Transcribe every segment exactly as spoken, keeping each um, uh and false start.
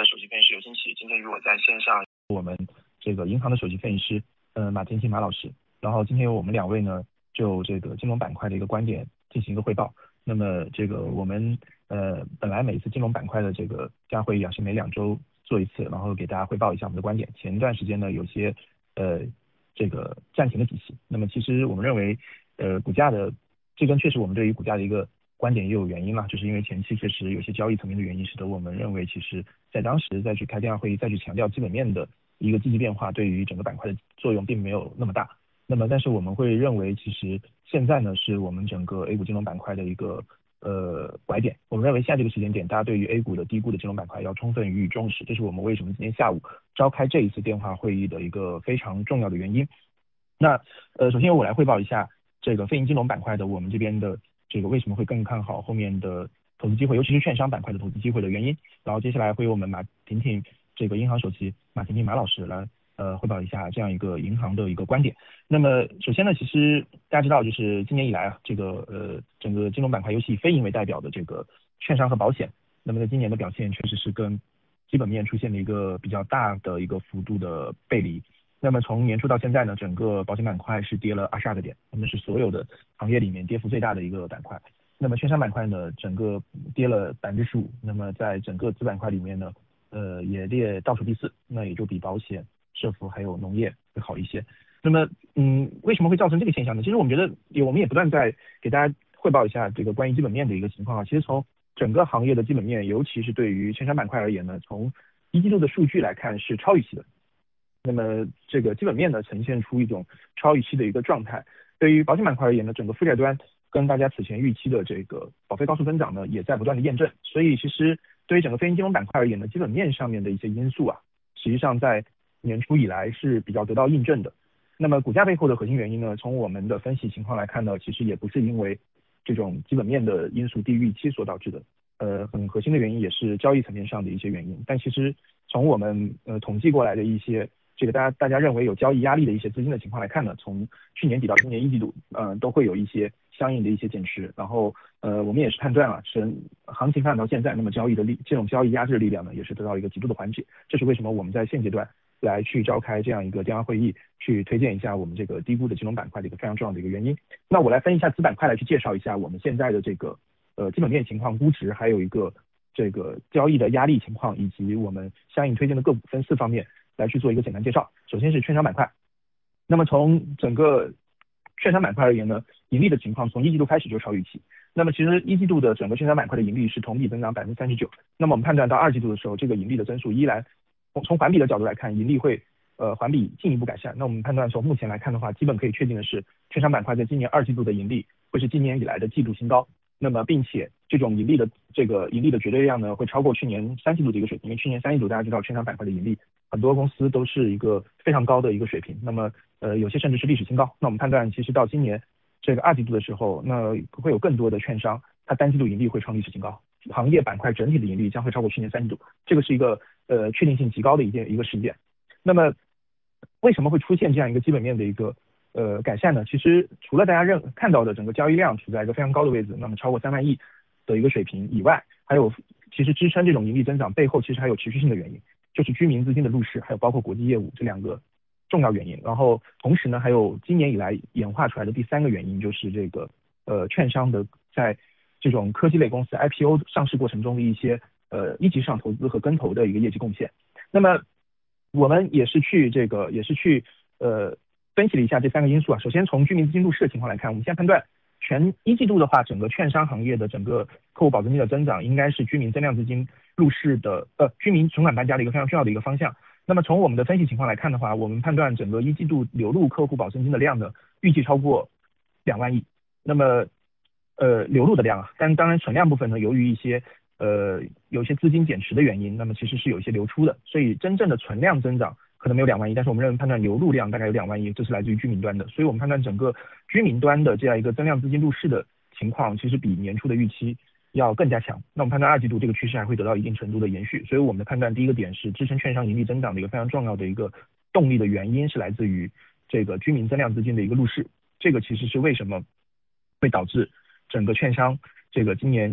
的首席分析师刘金奇，今天与我在线上我们这个银行的首席分析师呃马天星马老师，然后今天由我们两位呢就这个金融板块的一个观点进行一个汇报。那么这个我们呃本来每次金融板块的这个加会议啊是每两周做一次，然后给大家汇报一下我们的观点。前一段时间呢有些呃这个暂停的体系，那么其实我们认为呃股价的这跟确实我们对于股价的一个观点也有原因啦，就是因为前期确实有些交易层面的原因，使得我们认为其实在当时再去开电话会议再去强调基本面的一个积极变化对于整个板块的作用并没有那么大。那么但是我们会认为其实现在呢是我们整个 A 股金融板块的一个呃拐点，我们认为现在这个时间点大家对于 A 股的低估的金融板块要充分予以重视，这是我们为什么今天下午召开这一次电话会议的一个非常重要的原因。那呃首先由我来汇报一下这个非银金融板块的我们这边的这个为什么会更看好后面的投资机会，尤其是券商板块的投资机会的原因。然后接下来会由我们马婷婷这个银行首席马婷婷马老师来呃汇报一下这样一个银行的一个观点。那么首先呢，其实大家知道，就是今年以来啊，这个呃整个金融板块，尤其以非银为代表的这个券商和保险，那么在今年的表现确实是跟基本面出现了一个比较大的一个幅度的背离。那么从年初到现在呢，整个保险板块是跌了二十二个点，那么是所有的行业里面跌幅最大的一个板块。那么券商板块呢，整个跌了百分之十五，那么在整个子板块里面呢，呃也列倒数第四，那也就比保险、社福还有农业会好一些。那么嗯，为什么会造成这个现象呢？其实我们觉得也我们也不断在给大家汇报一下这个关于基本面的一个情况啊。其实从整个行业的基本面，尤其是对于券商板块而言呢，从一季度的数据来看是超预期的。那么这个基本面呢呈现出一种超预期的一个状态。对于保险板块而言呢，整个负债端跟大家此前预期的这个保费高速增长呢也在不断的验证。所以其实对于整个非银金融板块而言呢，基本面上面的一些因素啊，实际上在年初以来是比较得到印证的。那么股价背后的核心原因呢，从我们的分析情况来看呢，其实也不是因为这种基本面的因素低于预期所导致的，呃，很核心的原因也是交易层面上的一些原因。但其实从我们呃统计过来的一些这个大家大家认为有交易压力的一些资金的情况来看呢，从去年底到今年一季度，呃，都会有一些相应的一些减持。然后呃，我们也是判断啊，是行情发展到现在，那么交易的力这种交易压制力量呢，也是得到一个极度的缓解。这是为什么我们在现阶段来去召开这样一个电话会议，去推荐一下我们这个低估的金融板块的一个非常重要的一个原因。那我来分一下子板块来去介绍一下我们现在的这个呃基本面情况、估值，还有一个这个交易的压力情况，以及我们相应推荐的个股分四方面来去做一个简单介绍。首先是券商板块，那么从整个券商板块而言呢，盈利的情况从一季度开始就超预期。那么其实一季度的整个券商板块的盈利是同比增长百分之三十九。那么我们判断到二季度的时候，这个盈利的增速依然从环比的角度来看，盈利会呃环比进一步改善。那我们判断从目前来看的话，基本可以确定的是，券商板块在今年二季度的盈利会是今年以来的季度新高。那么并且这种盈利的这个盈利的绝对量呢，会超过去年三季度的一个水平。因为去年三季度大家知道券商板块的盈利，很多公司都是一个非常高的一个水平，那么呃有些甚至是历史新高。那我们判断其实到今年这个二季度的时候，那会有更多的券商它单季度盈利会创历史新高，行业板块整体的盈利将会超过去年三季度，这个是一个呃确定性极高的一件一个事件。那么为什么会出现这样一个基本面的一个呃改善呢？其实除了大家认看到的整个交易量处在一个非常高的位置，那么超过三万亿的一个水平以外，还有其实支撑这种盈利增长背后其实还有持续性的原因，就是居民资金的入市，还有包括国际业务这两个重要原因。然后同时呢，还有今年以来演化出来的第三个原因，就是这个呃券商的在这种科技类公司 I P O 上市过程中的一些呃一级市场投资和跟投的一个业绩贡献。那么我们也是去这个也是去呃分析了一下这三个因素啊。首先从居民资金入市的情况来看，我们现在判断全一季度的话，整个券商行业的整个客户保证金的增长应该是居民增量资金入市的呃居民存款搬家的一个非常重要的一个方向。那么从我们的分析情况来看的话，我们判断整个一季度流入客户保证金的量呢，预计超过两万亿。那么呃流入的量啊，但当然存量部分呢，由于一些呃有些资金减持的原因，那么其实是有一些流出的，所以真正的存量增长可能没有两万亿，但是我们认为判断流入量大概有两万亿，这是来自于居民端的。所以我们判断整个居民端的这样一个增量资金入市的情况，其实比年初的预期要更加强。那我们判断二季度这个趋势还会得到一定程度的延续。所以我们的判断第一个点是支撑券商盈利增长的一个非常重要的一个动力的原因是来自于这个居民增量资金的一个入市。这个其实是为什么会导致整个券商这个今年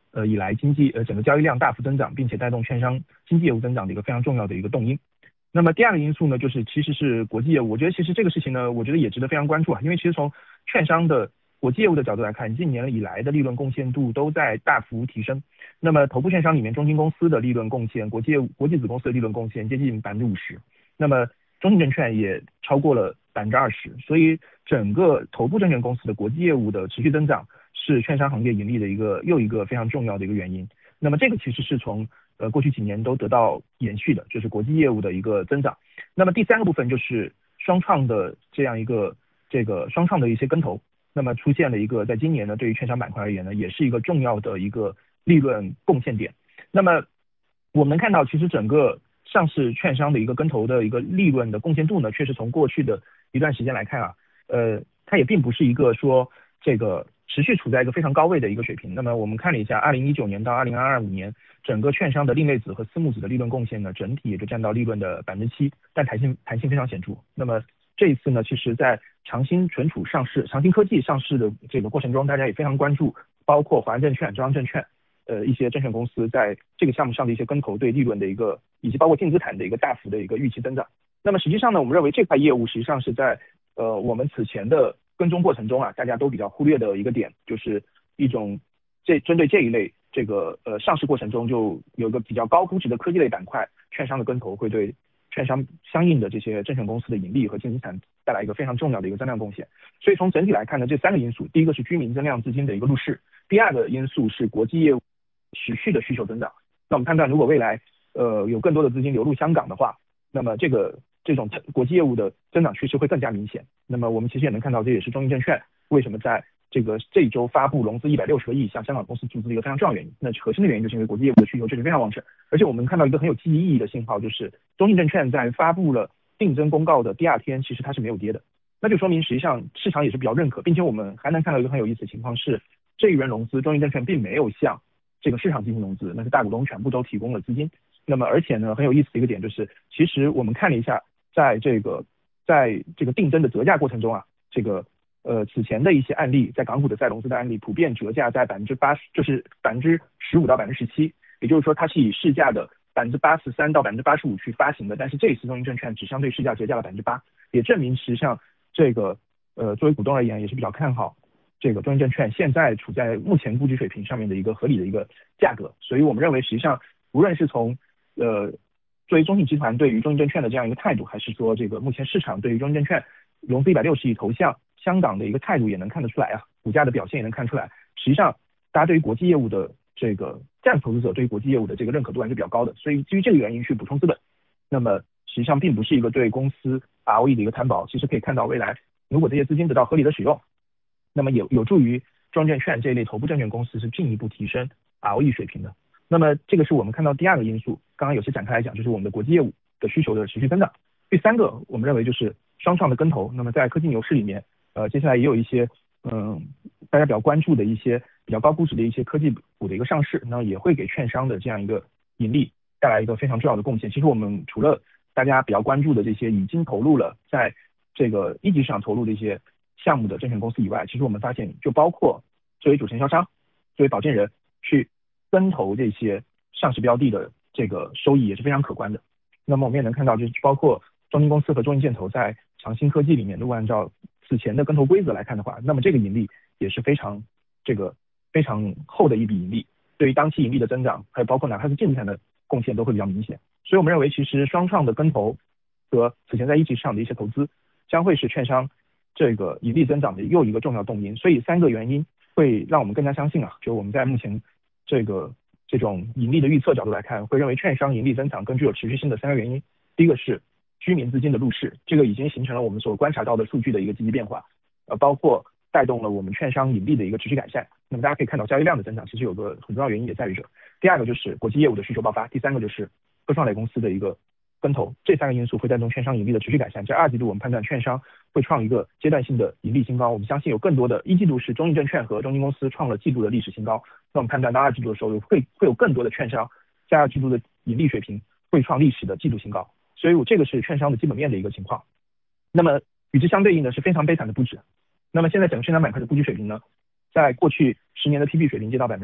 呃以来经济呃整个交易量大幅增长，并且带动券商经济业务增长的一个非常重要的一个动因。那么第二个因素呢，就是其实是国际业务。我觉得其实这个事情呢，我觉得也值得非常关注啊，因为其实从券商的国际业务的角度来看，近年以来的利润贡献度都在大幅提升。那么头部券商里面，中金公司的利润贡献，国际业务国际子公司的利润贡献接近百分之五十，那么中信证券也超过了百分之二十。所以整个头部证券公司的国际业务的持续增长，是券商行业盈利的一个又一个非常重要的一个原因。那么这个其实是从呃过去几年都得到延续的，就是国际业务的一个增长。那么第三个部分就是双创的这样一个这个双创的一些跟投，那么出现了一个在今年呢，对于券商板块而言呢，也是一个重要的一个利润贡献点。那么我们看到，其实整个上市券商的一个跟投的一个利润的贡献度呢，确实从过去的一段时间来看啊，呃，它也并不是一个说这个持续处在一个非常高位的一个水平。那么我们看了一下，二零一九年到二零二五年，整个券商的另类子和私募子的利润贡献呢，整体也就占到利润的百分之七，但弹性弹性非常显著。那么这一次呢，其实在长兴存储上市、长兴科技上市的这个过程中，大家也非常关注，包括华安证券、中央证券。呃，一些证券公司在这个项目上的一些跟投对利润的一个，以及包括净资产的一个大幅的一个预期增长。那么实际上呢，我们认为这块业务实际上是在呃我们此前的跟踪过程中啊，大家都比较忽略的一个点，就是一种这针对这一类这个呃上市过程中就有一个比较高估值的科技类板块，券商的跟投会对券商相应的这些证券公司的盈利和净资产带来一个非常重要的一个增量贡献。所以从整体来看呢，这三个因素，第一个是居民增量资金的一个入市，第二个因素是国际业务持续的需求增长。那我们判断，如果未来呃有更多的资金流入香港的话，那么这个这种国际业务的增长趋势会更加明显。那么我们其实也能看到，这也是中信证券为什么在这个这一周发布融资一百六十个亿向香港公司注资的一个非常重要原因。那核心的原因就是因为国际业务的需求确实非常旺盛，而且我们看到一个很有积极意义的信号，就是中信证券在发布了定增公告的第二天，其实它是没有跌的。那就说明实际上市场也是比较认可，并且我们还能看到一个很有意思的情况是，这一轮融资中信证券并没有向这个市场进行融资，那是大股东全部都提供了资金。那么而且呢，很有意思的一个点就是，其实我们看了一下，在这个在这个定增的折价过程中啊，这个呃此前的一些案例，在港股的再融资的案例，普遍折价在百分之八十，就是百分之十五到百分之十七，也就是说它是以市价的百分之八十三到百分之八十五去发行的，但是这一次中信证券只相对市价折价了百分之八，也证明实际上这个呃作为股东而言也是比较看好这个中信证券现在处在目前估值水平上面的一个合理的一个价格。所以我们认为实际上无论是从呃作为中信集团对于中信证券的这样一个态度，还是说这个目前市场对于中信证券融资一百六十亿投向香港的一个态度，也能看得出来啊，股价的表现也能看出来，实际上大家对于国际业务的这个价值投资者对于国际业务的这个认可度还是比较高的。所以基于这个原因去补充资本，那么实际上并不是一个对公司 R O E 的一个摊薄。其实可以看到未来如果这些资金得到合理的使用，那么有有助于中证券这一类头部证券公司是进一步提升 R O E 水平的。那么这个是我们看到第二个因素，刚刚有些展开来讲，就是我们的国际业务的需求的持续增长。第三个我们认为就是双创的跟投。那么在科技牛市里面，呃接下来也有一些嗯大家比较关注的一些比较高估值的一些科技股的一个上市，那也会给券商的这样一个盈利带来一个非常重要的贡献。其实我们除了大家比较关注的这些已经投入了在这个一级市场投入的一些项目的证券公司以外，其实我们发现就包括作为主承销商、作为保荐人去跟投这些上市标的的这个收益也是非常可观的。那么我们也能看到，就是包括中金公司和中信建投在长兴科技里面，如果按照此前的跟投规则来看的话，那么这个盈利也是非常这个非常厚的一笔盈利，对于当期盈利的增长，还有包括哪怕是净资产的贡献都会比较明显。所以我们认为，其实双创的跟投和此前在一级市场的一些投资，将会是券商这个盈利增长的又一个重要动因。所以三个原因会让我们更加相信啊，就我们在目前这个这种盈利的预测角度来看，会认为券商盈利增长更具有持续性的三个原因。第一个是居民资金的入市，这个已经形成了我们所观察到的数据的一个积极变化，呃，包括带动了我们券商盈利的一个持续改善。那么大家可以看到交易量的增长，其实有个很重要原因也在于这。第二个就是国际业务的需求爆发，第三个就是科创类公司的一个跟投，这三个因素会带动券商盈利的持续改善。在二季度，我们判断券商会创一个阶段性的盈利新高。我们相信有更多的一季度是中信证券和中金公司创了季度的历史新高，那我们判断到二季度的时候会会有更多的券商在二季度的盈利水平会创历史的季度新高。所以我这个是券商的基本面的一个情况。那么与之相对应的是非常悲惨的估值。那么现在整个券商板块的估值水平呢，在过去十年的 P B 水平跌到百分之六，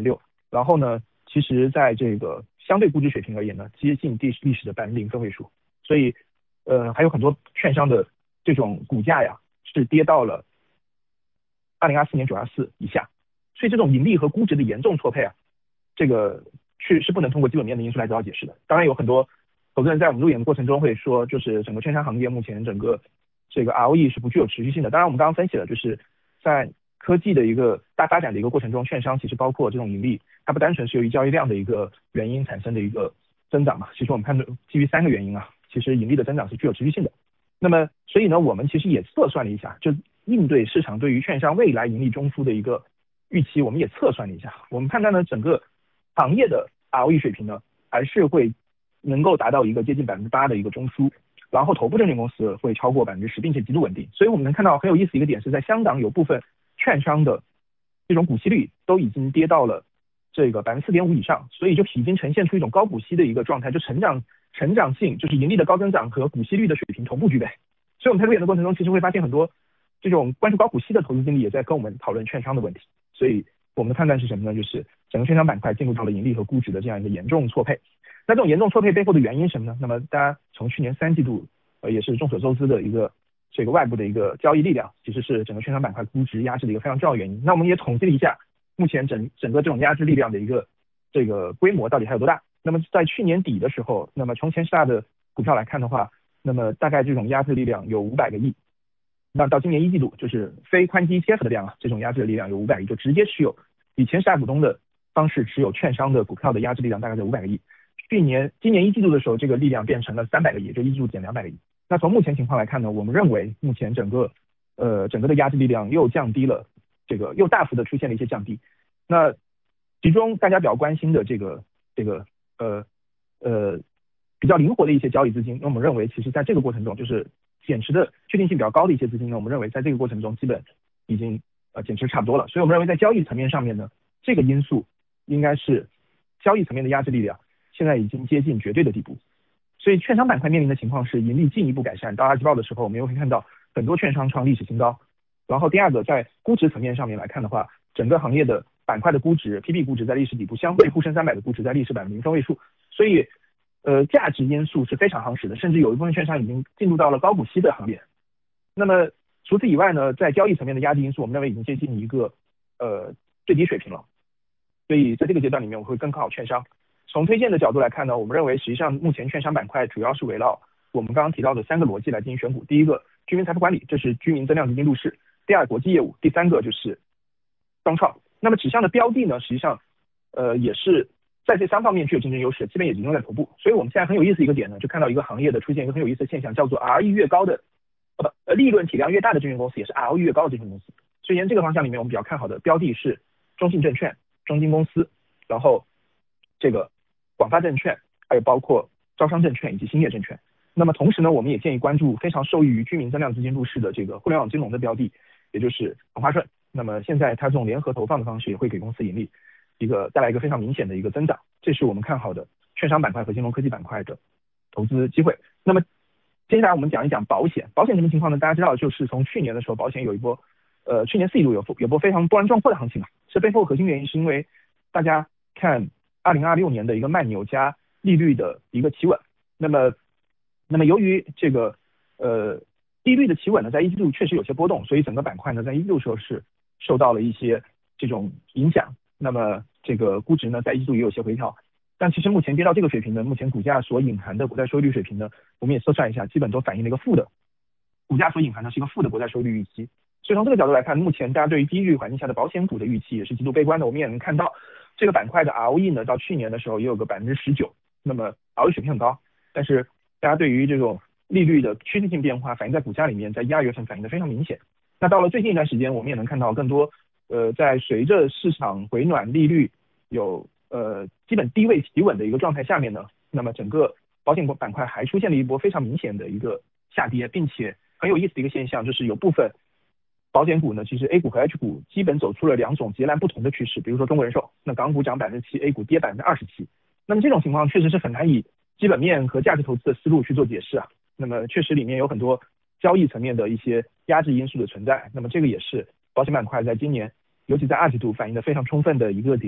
然后呢，其实在这个相对估值水平而言呢，接近历历史的百分之零分位数，所以呃还有很多券商的这种股价呀是跌到了二零二四年九二四以下，所以这种盈利和估值的严重错配啊，这个是是不能通过基本面的因素来得到解释的。当然有很多投资人在我们入眼的过程中会说，就是整个券商行业目前整个这个 R O E 是不具有持续性的。当然我们刚刚分析了，就是在科技的一个大发展的一个过程中，券商其实包括这种盈利，它不单纯是由于交易量的一个原因产生的一个增长嘛，其实我们判断基于三个原因啊，其实盈利的增长是具有持续性的。那么所以呢，我们其实也测算了一下，就应对市场对于券商未来盈利中枢的一个预期，我们也测算了一下，我们判断呢整个行业的 R O E 水平呢还是会能够达到一个接近百分之八的一个中枢，然后头部证券公司会超过百分之十，并且极度稳定。所以我们能看到很有意思一个点是在香港有部分券商的这种股息率都已经跌到了这个百分之四点五以上，所以就已经呈现出一种高股息的一个状态，就成长成长性就是盈利的高增长和股息率的水平同步具备。所以我们在入眼的过程中，其实会发现很多这种关注高股息的投资经理也在跟我们讨论券商的问题。所以我们的判断是什么呢？就是整个券商板块进入到了盈利和估值的这样一个严重错配。那这种严重错配背后的原因是什么呢？那么大家从去年三季度呃也是众所周知的一个这个外部的一个交易力量，其实是整个券商板块估值压制的一个非常重要的原因。那我们也统计了一下，目前整整个这种压制力量的一个这个规模到底还有多大？那么在去年底的时候，那么从前十大的股票来看的话，那么大概这种压制力量有五百个亿。那到今年一季度，就是非宽基 E T F 的量啊，这种压制的力量有五百亿，就直接持有以前十大股东的方式持有券商的股票的压制力量大概在五百个亿。去年今年一季度的时候，这个力量变成了三百个亿，就一季度减两百个亿。那从目前情况来看呢，我们认为目前整个呃整个的压制力量又降低了，这个又大幅的出现了一些降低。那其中大家比较关心的这个这个呃呃比较灵活的一些交易资金，那我们认为其实在这个过程中，就是减持的确定性比较高的一些资金呢，我们认为在这个过程中基本已经呃减持差不多了。所以我们认为在交易层面上面呢，这个因素应该是交易层面的压制力量现在已经接近绝对的地步。所以券商板块面临的情况是盈利进一步改善。到二季报的时候，我们又会看到很多券商创历史新高。然后第二个，在估值层面上面来看的话，整个行业的板块的估值 P B 估值在历史底部，相对沪深三百的估值在历史百分之零分位数，所以呃价值因素是非常夯实的，甚至有一部分券商已经进入到了高股息的行列。那么除此以外呢，在交易层面的压制因素，我们认为已经接近一个呃最低水平了。所以在这个阶段里面，我会更看好券商。从推荐的角度来看呢，我们认为实际上目前券商板块主要是围绕我们刚刚提到的三个逻辑来进行选股。第一个，居民财富管理，这是居民增量基金入市；第二，国际业务；第三个就是双创。那么指向的标的呢，实际上呃也是在这三方面具有竞争优势，基本也集中在头部。所以我们现在很有意思一个点呢，就看到一个行业的出现一个很有意思的现象，叫做 R E 越高的呃呃利润体量越大的证券公司，也是 R O E 越高的证券公司。所以沿这个方向里面，我们比较看好的标的是中信证券、中金公司，然后这个广发证券，还有包括招商证券以及兴业证券。那么同时呢，我们也建议关注非常受益于居民增量资金入市的这个互联网金融的标的，也就是恒华顺。那么现在它这种联合投放的方式也会给公司盈利一个带来一个非常明显的一个增长，这是我们看好的券商板块和金融科技板块的投资机会。那么接下来我们讲一讲保险。保险什么情况呢？大家知道，就是从去年的时候，保险有一波呃去年四季度有有波非常波澜壮阔的行情嘛。这背后核心原因是因为大家看二零二六年的一个慢牛加利率的一个企稳。那么那么由于这个呃利率的企稳呢，在一季度确实有些波动，所以整个板块呢在一季度时候是受到了一些这种影响。那么这个估值呢在一季度也有些回调，但其实目前跌到这个水平呢，目前股价所隐含的国债收益率水平呢，我们也测算一下，基本都反映了一个负的，股价所隐含的是一个负的国债收益率预期。所以从这个角度来看，目前大家对于低利率环境下的保险股的预期也是极度悲观的。我们也能看到这个板块的 R O E 呢，到去年的时候也有个百分之十九，那么 R O E 水平很高，但是大家对于这种利率的趋势性变化反映在股价里面，在一二月份反映的非常明显。那到了最近一段时间，我们也能看到更多呃，在随着市场回暖，利率有呃基本低位企稳的一个状态下面呢，那么整个保险板块还出现了一波非常明显的一个下跌，并且很有意思的一个现象就是有部分保险股呢，其实 A 股和 H 股基本走出了两种截然不同的趋势。比如说中国人寿，那港股涨百分之七 ，A 股跌百分之二十七。那么这种情况确实是很难以基本面和价值投资的思路去做解释啊。那么确实里面有很多交易层面的一些压制因素的存在。那么这个也是保险板块在今年，尤其在二季度反映的非常充分的一个点。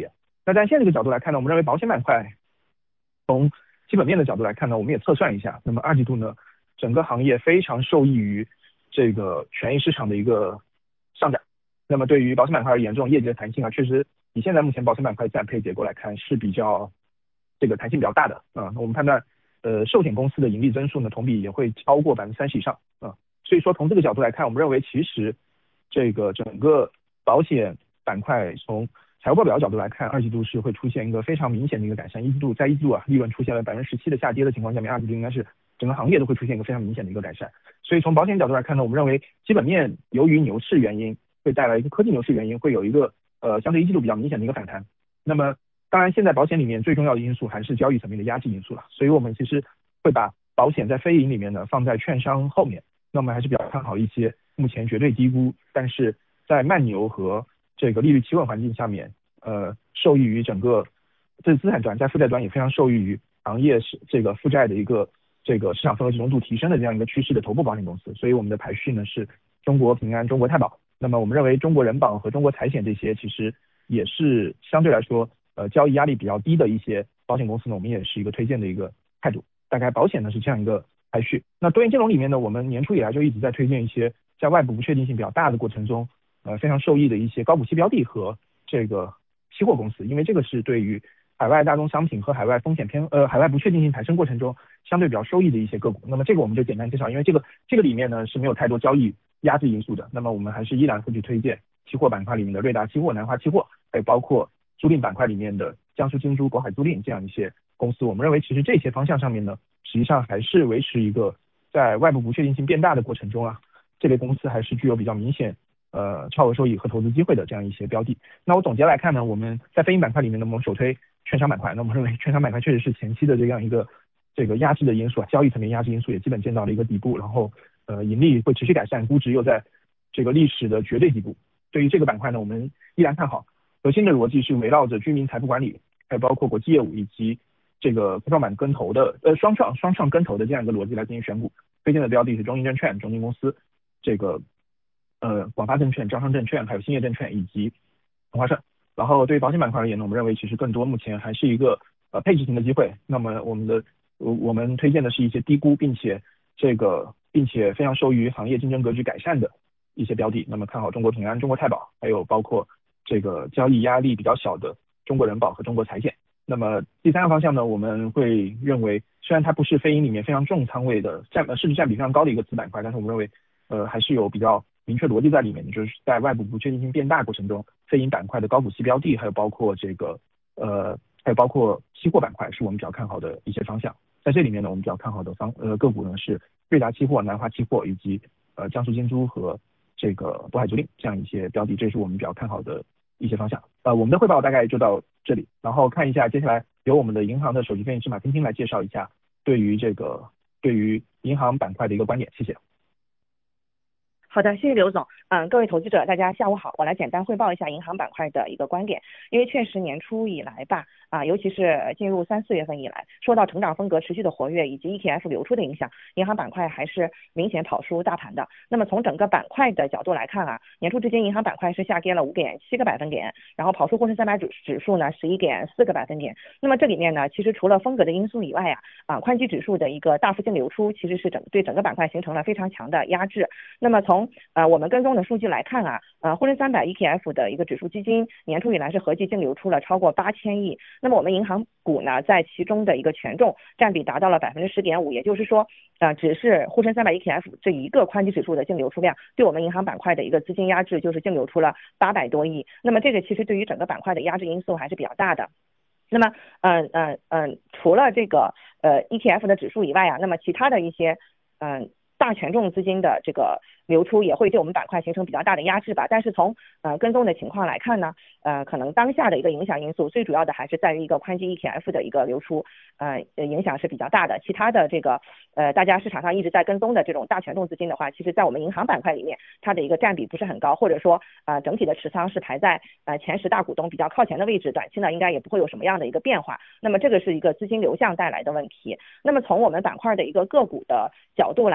那在现在这个角度来看呢，我们认为保险板块从基本面的角度来看呢，我们也测算一下，那么二季度呢，整个行业非常受益于这个权益市场的一个上涨。那么对于保险板块而言，这种业绩的弹性啊，确实以现在目前保险板块资产配结构来看是比较这个弹性比较大的啊。我们判断，呃，寿险公司的盈利增速呢，同比也会超过百分之三十以上啊。所以说从这个角度来看，我们认为其实这个整个保险板块从财务报表角度来看，二季度是会出现一个非常明显的一个改善。一季度在一季度啊，利润出现了百分之十七的下跌的情况下面，二季度应该是整个行业都会出现一个非常明显的一个改善。所以从保险角度来看呢，我们认为基本面由于牛市原因会带来一个科技牛市原因会有一个呃相对一季度比较明显的一个反弹。那么当然现在保险里面最重要的因素还是交易层面的压制因素了，所以我们其实会把保险在非银里面呢放在券商后面。那么还是比较看好一些目前绝对低估，但是在慢牛和这个利率企稳环境下面，呃，受益于整个这资产端在负债端也非常受益于行业是这个负债的一个这个市场份额集中度提升的这样一个趋势的头部保险公司。所以我们的排序呢是中国平安、中国太保。那么我们认为中国人保和中国财险这些其实也是相对来说呃交易压力比较低的一些保险公司呢，我们也是一个推荐的一个态度。大概保险呢是这样一个排序。那多元金融里面呢，我们年初以来就一直在推荐一些在外部不确定性比较大的过程中，呃非常受益的一些高股息标的和这个期货公司，因为这个是对于海外大宗商品和海外风险偏呃海外不确定性抬升过程中相对比较受益的一些个股。那么这个我们就简单介绍，因为这个这个里面呢是没有太多交易压制因素的。那么我们还是依然会去推荐期货板块里面的瑞达期货、南华期货，还有包括租赁板块里面的江苏金珠、渤海租赁这样一些公司。我们认为其实这些方向上面呢，实际上还是维持一个在外部不确定性变大的过程中啊，这类公司还是具有比较明显呃超额收益和投资机会的这样一些标的。那我总结来看呢，我们在非银板块里面呢，我们首推券商板块。那我们认为券商板块确实是前期的这样一个这个压制的因素啊，交易层面压制因素也基本见到了一个底部，然后呃盈利会持续改善，估值又在这个历史的绝对底部。对于这个板块呢，我们依然看好。核心的逻辑是围绕着居民财富管理，还有包括国际业务以及这个科创板跟投的呃双创双创跟投的这样一个逻辑来进行选股。推荐的标的是中银证券、中金公司、这个呃广发证券、招商证券，还有兴业证券以及同花顺。然后对于保险板块而言呢，我们认为其实更多目前还是一个呃配置型的机会。那么我们的我我们推荐的是一些低估并且这个并且非常受益于行业竞争格局改善的一些标的。那么看好中国平安、中国太保，还有包括这个交易压力比较小的中国人保和中国财险。那么第三个方向呢，我们会认为虽然它不是非银里面非常重仓位的占呃市值占比非常高的一个子板块，但是我们认为呃还是有比较明确逻辑在里面，就是在外部不确定性变大过程中，非银板块的高股息标的，还有包括这个呃还有包括期货板块是我们比较看好的一些方向。在这里面呢，我们比较看好的方呃个股呢是瑞达期货、南华期货以及呃江苏金珠和这个渤海租赁这样一些标的，这是我们比较看好的一些方向。呃，我们的汇报大概就到这里，然后看一下接下来由我们的银行的首席分析师马晶晶来介绍一下对于这个对于银行板块的一个观点。谢谢。 好的，谢谢刘总。嗯，各位投资者，大家下午好。我来简单汇报一下银行板块的一个观点。因为确实年初以来吧，啊，尤其是进入三四月份以来，受到成长风格持续的活跃以及 E T F 流出的影响，银行板块还是明显跑输大盘的。那么从整个板块的角度来看啊，年初至今银行板块是下跌了五点七个百分点，然后跑输沪深三百指指数呢十一点四个百分点。那么这里面呢，其实除了风格的因素以外啊，啊，宽基指数的一个大幅性流出，其实是整对整个板块形成了非常强的压制。那么从呃我们跟踪的数据来看啊，呃沪深三百 E T F 的一个指数基金年初以来是合计净流出了超过八千亿。那么我们银行股呢，在其中的一个权重占比达到了百分之十点五，也就是说，呃只是沪深三百 E T F 这一个宽基指数的净流出量，对我们银行板块的一个资金压制就是净流出了八百多亿。那么这个其实对于整个板块的压制因素还是比较大的。那么，嗯嗯嗯，除了这个呃 E T F 的指数以外啊，那么其他的一些嗯大权重资金的这个流出也会对我们板块形成比较大的压制吧。但是从呃跟踪的情况来看呢，呃可能当下的一个影响因素最主要的还是在于一个宽基 E T F 的一个流出，呃影响是比较大的。其他的这个呃大家市场上一直在跟踪的这种大权重资金的话，其实在我们银行板块里面，它的一个占比不是很高，或者说呃整体的持仓是排在呃前十大股东比较靠前的位置，短期呢应该也不会有什么样的一个变化。那么这个是一个资金流向带来的问题。那么从我们板块的一个个股的角度来看啊，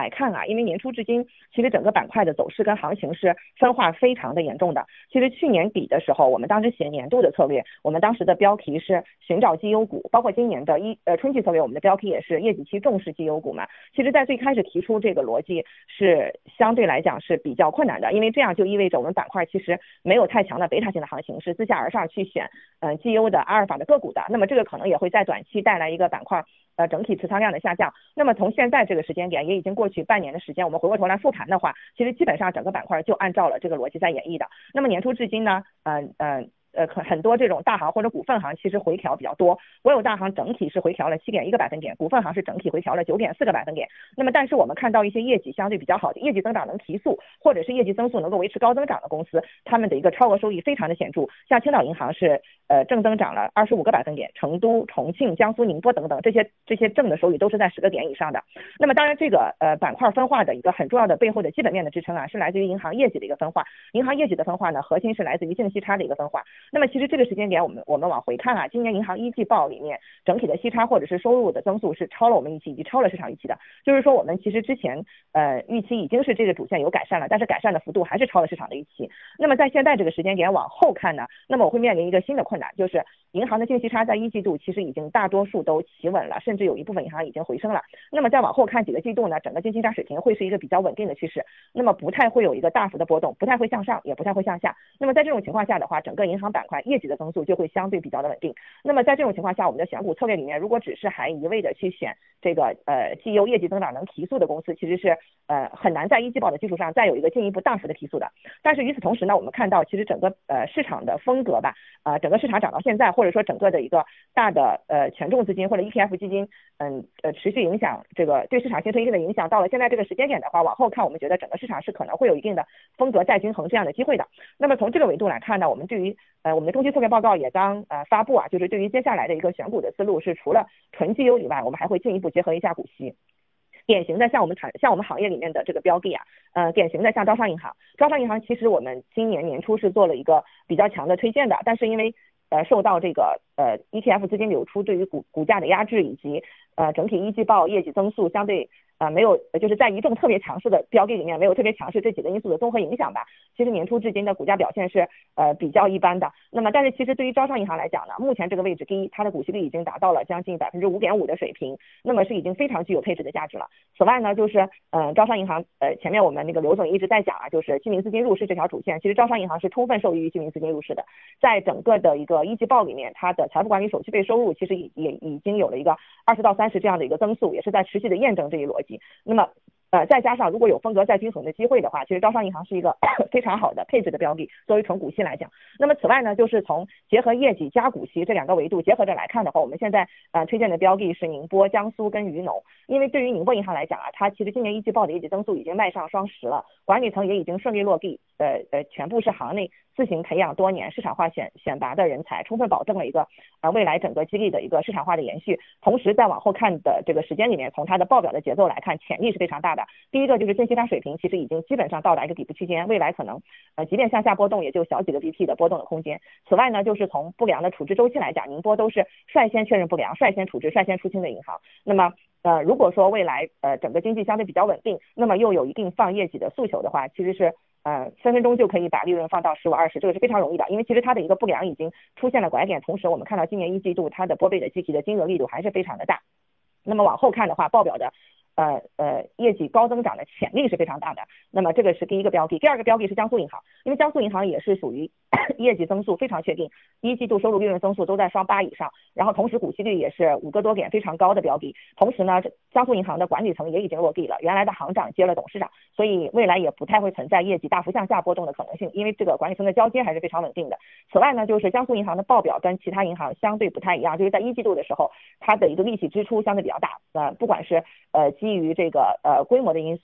啊，因为年初至今，其实整个板块的走势跟行情是分化非常的严重的。其实去年底的时候，我们当时写年度的策略，我们当时的标题是寻找绩优股，包括今年的一呃春季策略，我们的标题也是业绩期重视绩优股嘛。其实，在最开始提出这个逻辑是相对来讲是比较困难的，因为这样就意味着我们板块其实没有太强的贝塔性的行情，是自下而上去选呃绩优的阿尔法的个股的。那么这个可能也会在短期带来一个板块呃整体持仓量的下降。那么从现在这个时间点，也已经过去半年的时间，我们回过头来复盘的话，其实基本上整个板块就按照了这个逻辑在演绎的。那么年初至今呢，呃呃。呃，很很多这种大行或者股份行其实回调比较多，国有大行整体是回调了七点一个百分点，股份行是整体回调了九点四个百分点。那么，但是我们看到一些业绩相对比较好的，业绩增长能提速，或者是业绩增速能够维持高增长的公司，他们的一个超额收益非常的显著。像青岛银行是呃正增长了二十五个百分点，成都、重庆、江苏、宁波等等这些这些正的收益都是在十个点以上的。那么，当然这个呃板块分化的一个很重要的背后的基本面的支撑啊，是来自于银行业绩的一个分化。银行业绩的分化呢，核心是来自于净息差的一个分化。那么其实这个时间点，我们我们往回看啊，今年银行一季报里面整体的息差或者是收入的增速是超了我们预期，以及超了市场预期的。就是说我们其实之前呃预期已经是这个主线有改善了，但是改善的幅度还是超了市场的预期。那么在现在这个时间点往后看呢，那么我会面临一个新的困难，就是银行的净息差在一季度其实已经大多数都企稳了，甚至有一部分银行已经回升了。那么再往后看几个季度呢，整个净息差水平会是一个比较稳定的趋势，那么不太会有一个大幅的波动，不太会向上，也不太会向下。那么在这种情况下的话，整个银行板块业绩的增速就会相对比较的稳定。那么在这种情况下，我们的选股策略里面，如果只是还一味的去选这个呃绩优业绩增长能提速的公司，其实是呃很难在一季报的基础上再有一个进一步大幅的提速的。但是与此同时呢，我们看到其实整个呃市场的风格吧，呃整个市场涨到现在，或者说整个的一个大的呃权重资金或者 E T F 基金，嗯呃持续影响这个对市场形成一定的影响，到了现在这个时间点的话，往后看我们觉得整个市场是可能会有一定的风格再均衡这样的机会的。那么从这个维度来看呢，我们对于呃我们的中期策略报告也刚呃发布啊，就是对于接下来的一个选股的思路是，除了纯绩优以外，我们还会进一步结合一下股息。典型的像我们产像我们行业里面的这个标的啊，呃，典型的像招商银行，招商银行其实我们今年年初是做了一个比较强的推荐的，但是因为呃受到这个呃 E T F 资金流出对于股股价的压制，以及呃整体一季报业绩增速相对啊、呃、没有，就是在一众特别强势的标的里面没有特别强势这几个因素的综合影响吧，其实年初至今的股价表现是呃比较一般的。那么但是其实对于招商银行来讲呢，目前这个位置，第一，它的股息率已经达到了将近百分之五点五的水平，那么是已经非常具有配置的价值了。此外呢，就是呃招商银行呃前面我们那个刘总一直在讲啊，就是居民资金入市这条主线，其实招商银行是充分受益于居民资金入市的。在整个的一个一季报里面，它的财富管理手续费收入其实也也已经有了一个二十到三十这样的一个增速，也是在持续的验证这一逻辑。那么呃，再加上如果有风格再均衡的机会的话，其实招商银行是一个非常好的配置的标的，作为纯股息来讲。那么此外呢，就是从结合业绩加股息这两个维度结合着来看的话，我们现在呃推荐的标的是宁波、江苏跟渝农。因为对于宁波银行来讲啊，它其实今年一季报的业绩增速已经迈上双十了，管理层也已经顺利落地，呃呃，全部是行内自行培养多年、市场化选选拔的人才，充分保证了一个呃未来整个激励的一个市场化的延续。同时再往后看的这个时间里面，从它的报表的节奏来看，潜力是非常大的。第一个就是净息差水平其实已经基本上到达一个底部区间，未来可能呃即便向下波动也就小几个 B P 的波动的空间。此外呢，就是从不良的处置周期来讲，宁波都是率先确认不良、率先处置、率先出清的银行。那么呃如果说未来呃整个经济相对比较稳定，那么又有一定放业绩的诉求的话，其实是呃分分钟就可以把利润放到十五二十，这个是非常容易的。因为其实它的一个不良已经出现了拐点，同时我们看到今年一季度它的拨备的计提的金额力度还是非常的大。那么往后看的话，报表的呃呃业绩高增长的潜力是非常大的。那么这个是第一个标的。第二个标的是江苏银行，因为江苏银行也是属于业绩增速非常确定，一季度收入利润增速都在双八以上，然后同时股息率也是五个多点非常高的标的。同时呢，江苏银行的管理层也已经落地了，原来的行长接了董事长，所以未来也不太会存在业绩大幅向下波动的可能性，因为这个管理层的交接还是非常稳定的。此外呢，就是江苏银行的报表跟其他银行相对不太一样，就是在一季度的时候，它的一个利息支出相对比较大，呃，不管是呃基于这个呃规模的因素，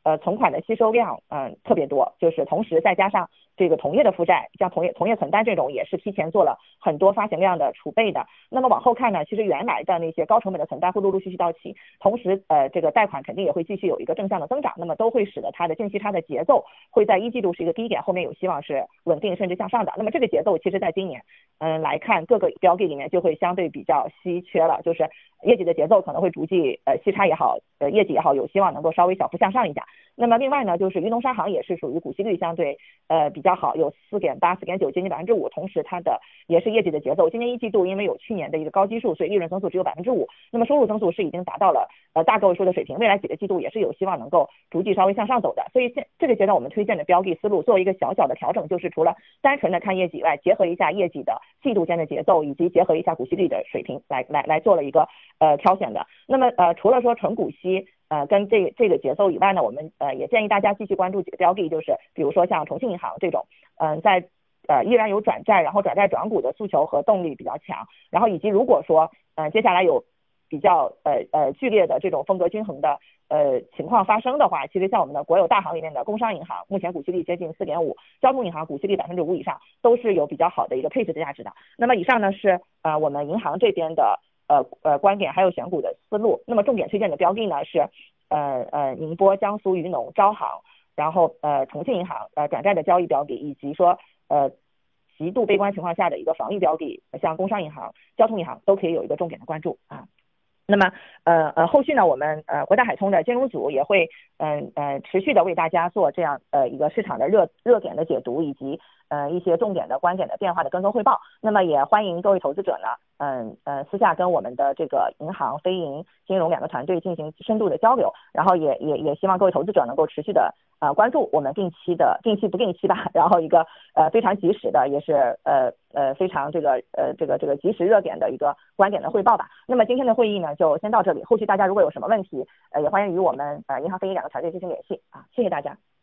呃存款的吸收量嗯、呃、特别多，就是同时再加上这个同业的负债，像同业同业存单这种也是提前做了很多发行量的储备的。那么往后看呢，其实原来的那些高成本的存单会陆陆续续到期，同时呃这个贷款肯定也会继续有一个正向的增长，那么都会使得它的净息差的节奏会在一季度是一个低点，后面有希望是稳定甚至向上的。那么这个节奏其实在今年嗯来看各个标的里面就会相对比较稀缺了，就是业绩的节奏可能会逐季呃息差也好呃业绩也好有希望能够稍微小幅向上一下。那么另外呢，就是豫农商行也是属于股息率相对呃比较好，有四点八、四点九，接近百分之五，同时它的也是业绩的节奏。今年一季度因为有去年的一个高基数，所以利润增速只有百分之五，那么收入增速是已经达到了呃大个位数的水平，未来几个季度也是有希望能够逐季稍微向上走的。所以现这个阶段我们推荐的标的思路做一个小小的调整，就是除了单纯的看业绩以外，结合一下业绩的季度间的节奏，以及结合一下股息率的水平来来来做了一个呃挑选的。那么呃除了说纯股息呃，跟这这个节奏以外呢，我们呃也建议大家继续关注几个标的，就是比如说像重庆银行这种，嗯、呃，在呃依然有转债，然后转债转股的诉求和动力比较强，然后以及如果说呃接下来有比较呃呃剧烈的这种风格均衡的呃情况发生的话，其实像我们的国有大行里面的工商银行，目前股息率接近四点五，交通银行股息率百分之五以上，都是有比较好的一个配置的价值的。那么以上呢是呃我们银行这边的。呃呃观点还有选股的思路。那么重点推荐的标的呢是呃呃宁波、江苏渔农、招行，然后呃重庆银行呃转债的交易标的，以及说呃极度悲观情况下的一个防御标的，像工商银行、交通银行都可以有一个重点的关注啊。那么呃呃后续呢，我们呃国大海通的金融组也会嗯 呃, 呃持续的为大家做这样呃一个市场的热热点的解读，以及呃一些重点的观点的变化的跟踪汇报。那么也欢迎各位投资者呢嗯 呃, 呃私下跟我们的这个银行、非银金融两个团队进行深度的交流，然后也也也希望各位投资者能够持续的呃关注我们定期的定期不定期吧，然后一个呃非常及时的，也是呃呃非常这个呃这个这个及时热点的一个观点的汇报吧。那么今天的会议呢就先到这里，后续大家如果有什么问题呃也欢迎与我们呃银行非银两个团队进行联系啊，谢谢大家。